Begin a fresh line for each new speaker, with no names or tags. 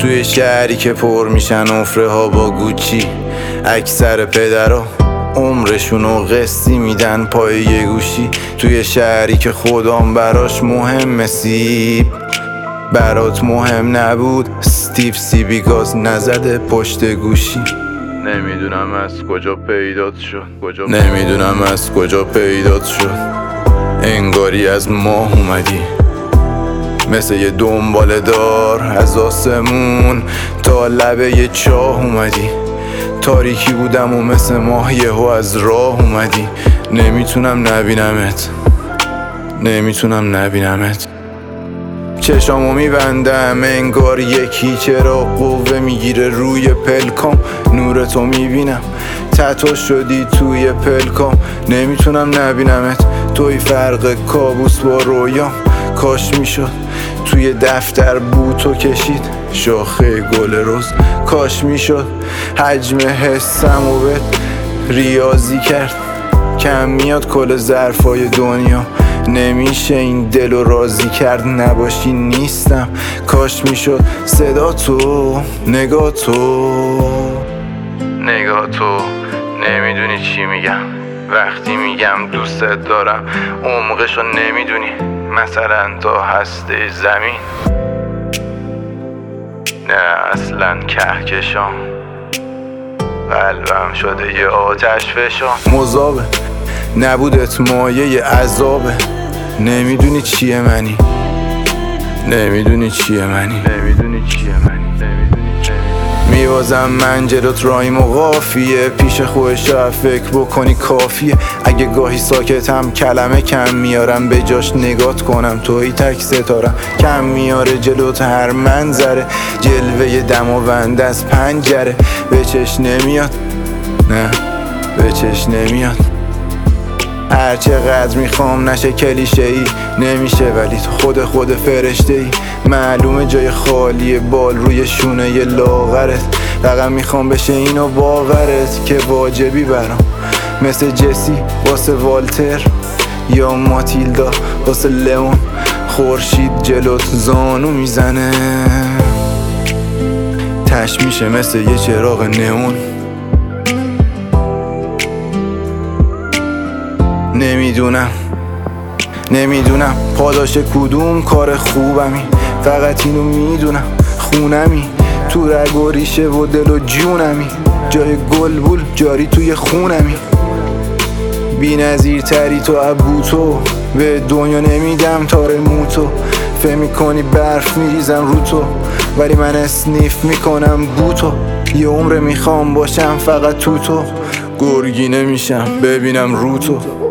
توی شهری که پر میشن افره ها با گوچی، اکثر پدرها عمرشونو قسطی میدن پای یه گوشی. توی شهری که خودم براش مهم سیب، برات مهم نبود استیو سیبی گاز نزده پشت گوشی. نمیدونم از کجا پیدات شد، نمیدونم از کجا پیدات شد. انگاری از ماه اومدی مثل یه دنباله دار، از آسمون تا لبه یه چاه اومدی. تاریکی بودم و مثل ماه یهو از راه اومدی. نمیتونم نبینمت، نمیتونم نبینمت. چشامو میبندم انگار یکی چرا قوه میگیره روی پلکام. نورتو میبینم تتو شدی توی پلکام. نمیتونم نبینمت، توی فرق کابوس با رویام. کاش میشد توی دفتر بوتو کشید شاخه گل روز. کاش میشد حجم حسمو به ریاضی کرد. کم میاد کل ظرفای دنیا، نمیشه این دلو راضی کرد. نباشی نیستم. کاش میشد صدا تو، نگاه تو، نگاه تو. نمیدونی چی میگم وقتی میگم دوستت دارم. عمقشو نمیدونی، مثلا تا هسته زمین. نه اصلا کهکشان، قلبم شده یه آتش فشان. مذابه نبودت مایه عذابه. نمیدونی چیه منی، نمیدونی چیه منی، نمیدونی چیه منی. میوازم من جلوت رایم و قافیه، پیش خودش فکر بکنی کافیه. اگه گاهی ساکتم کلمه کم میارم، به جاش نگات کنم توی تک ستارم. کم میاره جلوت هر منظره، جلوه دماوند از پنجره. به چش نمیاد، نه به چش نمیاد. هرچقدر میخوام نشه کلیشه ای نمیشه، ولی تو خود فرشته ای. معلومه جای خالی بال روی شونه ی لاغرت. فقط میخوام بشه اینو باورت که واجبی برام، مثل جسی واسه والتر یا ماتیلدا واسه لئون. خورشید جلوت زانو میزنه، تش میشه مثل یه چراغ نئون. نمیدونم پاداش کدوم کار خوبمی، فقط اینو میدونم خونمی تو رگ و ریشه و دل و جونمی. جای گلبول جاری توی خونمی. بی نظیر تری تو ابوتو، به دنیا نمیدم تار موتو. فهم میکنی برف میریزم رو تو، ولی من اسنیف میکنم بوتو. یه عمر میخوام باشم فقط تو گرگی نمیشم ببینم رو تو.